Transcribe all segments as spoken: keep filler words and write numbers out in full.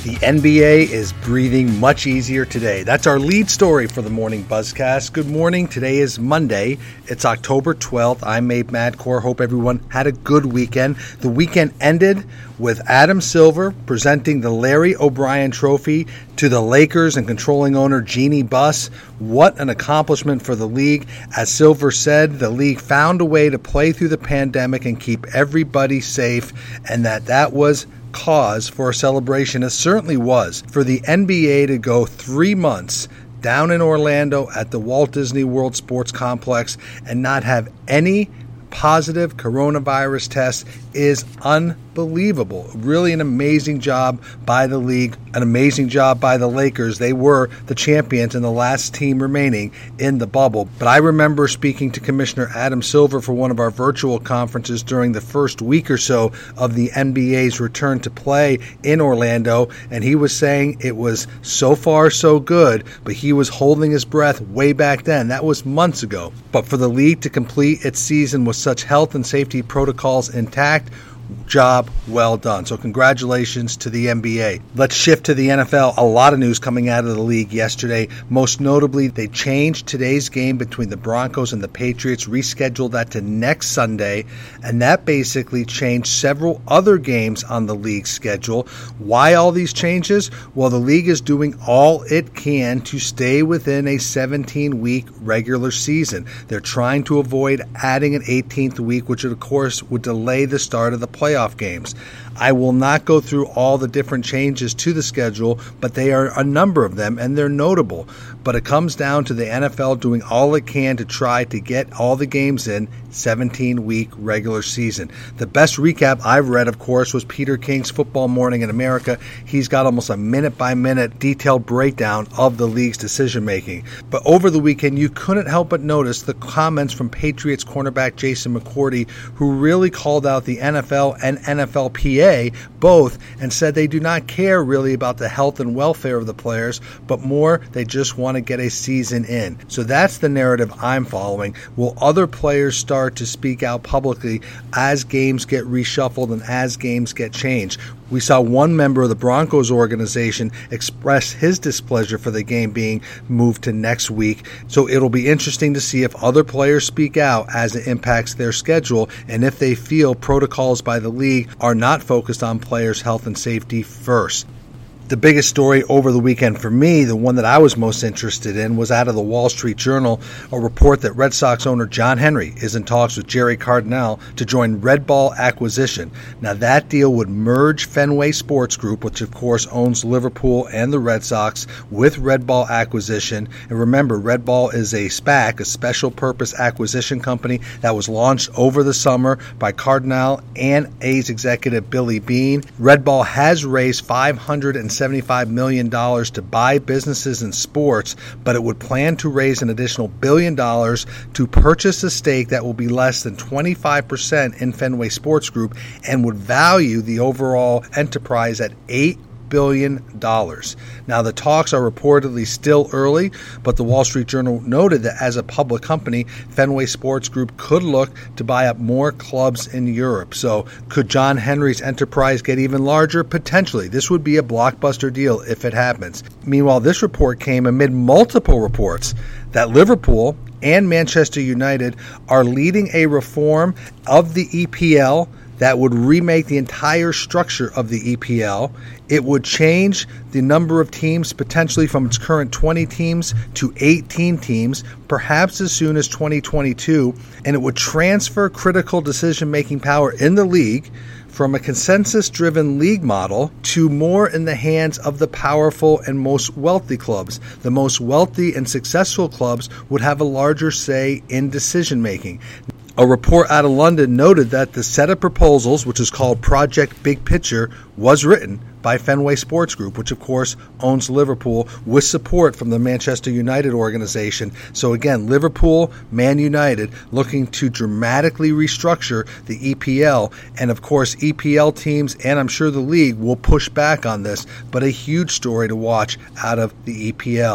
The N B A is breathing much easier today. That's our lead story for the Morning Buzzcast. Good morning. Today is Monday. It's October twelfth. I'm Abe Madcore. Hope everyone had a good weekend. The weekend ended with Adam Silver presenting the Larry O'Brien Trophy to the Lakers and controlling owner Jeannie Buss. What an accomplishment for the league. As Silver said, the league found a way to play through the pandemic and keep everybody safe, and that that was cause for a celebration. It certainly was. For the N B A to go three months down in Orlando at the Walt Disney World Sports Complex and not have any positive coronavirus tests is unbelievable. Really an amazing job by the league, an amazing job by the Lakers. They were the champions and the last team remaining in the bubble. But I remember speaking to Commissioner Adam Silver for one of our virtual conferences during the first week or so of the N B A's return to play in Orlando, and he was saying it was so far so good, but he was holding his breath way back then. That was months ago. But for the league to complete its season with such health and safety protocols intact, job well done. So congratulations to the N B A. Let's shift to the N F L. A lot of news coming out of the league yesterday. Most notably, they changed today's game between the Broncos and the Patriots, rescheduled that to next Sunday, and that basically changed several other games on the league schedule. Why all these changes? Well, the league is doing all it can to stay within a seventeen-week regular season. They're trying to avoid adding an eighteenth week, which of course would delay the start of the playoff games. I will not go through all the different changes to the schedule, but they are a number of them, and they're notable. But it comes down to the N F L doing all it can to try to get all the games in seventeen-week regular season. The best recap I've read, of course, was Peter King's Football Morning in America. He's got almost a minute-by-minute detailed breakdown of the league's decision-making. But over the weekend, you couldn't help but notice the comments from Patriots cornerback Jason McCourty, who really called out the N F L and N F L P A both and said they do not care really about the health and welfare of the players, but more they just want to get a season in. So that's the narrative I'm following. Will other players start to speak out publicly as games get reshuffled and as games get changed? We saw one member of the Broncos organization express his displeasure for the game being moved to next week. So it'll be interesting to see if other players speak out as it impacts their schedule and if they feel protocols by the league are not focused on players' health and safety first. The biggest story over the weekend for me, the one that I was most interested in, was out of the Wall Street Journal, a report that Red Sox owner John Henry is in talks with Jerry Cardinale to join Red Ball Acquisition. Now, that deal would merge Fenway Sports Group, which of course owns Liverpool and the Red Sox, with Red Ball Acquisition. And remember, Red Ball is a SPAC, a special purpose acquisition company that was launched over the summer by Cardinale and A's executive Billy Beane. Red Ball has raised five hundred seventy-five million dollars to buy businesses in sports, but it would plan to raise an additional billion dollars to purchase a stake that will be less than twenty-five percent in Fenway Sports Group and would value the overall enterprise at eight billion dollars. Now, the talks are reportedly still early, but the Wall Street Journal noted that as a public company, Fenway Sports Group could look to buy up more clubs in Europe. So could John Henry's enterprise get even larger? Potentially. This would be a blockbuster deal if it happens. Meanwhile, this report came amid multiple reports that Liverpool and Manchester United are leading a reform of the E P L that would remake the entire structure of the E P L. It would change the number of teams potentially from its current twenty teams to eighteen teams, perhaps as soon as twenty twenty-two, and it would transfer critical decision-making power in the league from a consensus-driven league model to more in the hands of the powerful and most wealthy clubs. The most wealthy and successful clubs would have a larger say in decision-making. A report out of London noted that the set of proposals, which is called Project Big Picture, was written by Fenway Sports Group, which of course owns Liverpool, with support from the Manchester United organization. So again, Liverpool, Man United, looking to dramatically restructure the E P L. And of course, E P L teams, and I'm sure the league, will push back on this, but a huge story to watch out of the E P L.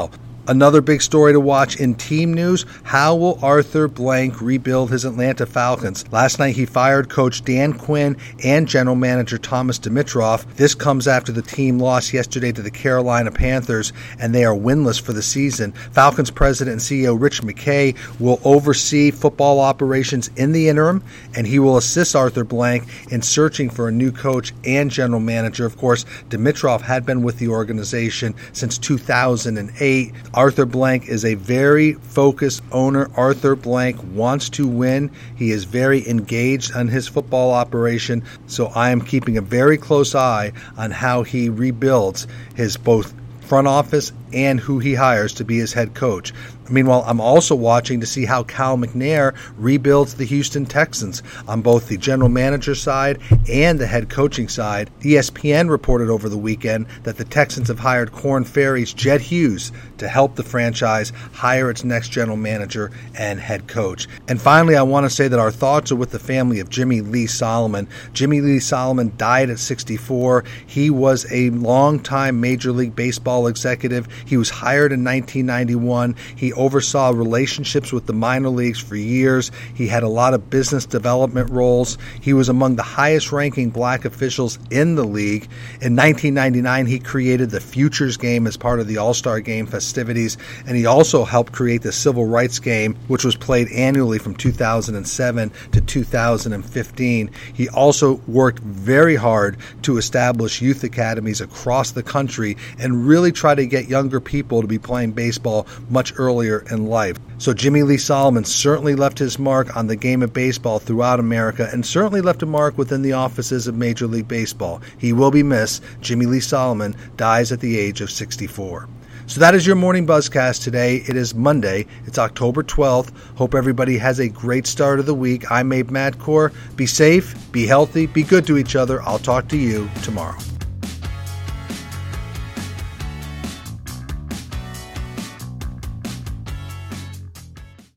Another big story to watch in team news: how will Arthur Blank rebuild his Atlanta Falcons? Last night he fired coach Dan Quinn and general manager Thomas Dimitroff. This comes after the team lost yesterday to the Carolina Panthers, and they are winless for the season. Falcons president and C E O Rich McKay will oversee football operations in the interim, and he will assist Arthur Blank in searching for a new coach and general manager. Of course, Dimitroff had been with the organization since two thousand eight. Arthur Blank is a very focused owner. Arthur Blank wants to win. He is very engaged on his football operation, so I am keeping a very close eye on how he rebuilds his both front office and who he hires to be his head coach. Meanwhile, I'm also watching to see how Cal McNair rebuilds the Houston Texans on both the general manager side and the head coaching side. E S P N reported over the weekend that the Texans have hired Korn Ferry's Jed Hughes to help the franchise hire its next general manager and head coach. And finally, I want to say that our thoughts are with the family of Jimmy Lee Solomon. Jimmy Lee Solomon died at sixty-four. He was a longtime Major League Baseball executive. He was hired in nineteen ninety-one. He oversaw relationships with the minor leagues for years. He had a lot of business development roles. He was among the highest-ranking black officials in the league. In nineteen ninety-nine, he created the Futures Game as part of the All-Star Game festivities, and he also helped create the Civil Rights Game, which was played annually from two thousand seven to two thousand fifteen. He also worked very hard to establish youth academies across the country and really try to get younger people to be playing baseball much earlier in life. So Jimmy Lee Solomon certainly left his mark on the game of baseball throughout America, and certainly left a mark within the offices of Major League Baseball. He will be missed. Jimmy Lee Solomon dies at the age of sixty-four. So that is your Morning Buzzcast today. It is Monday. It's October twelfth. Hope everybody has a great start of the week. I'm Abe Madkour. Be safe, be healthy, be good to each other. I'll talk to you tomorrow.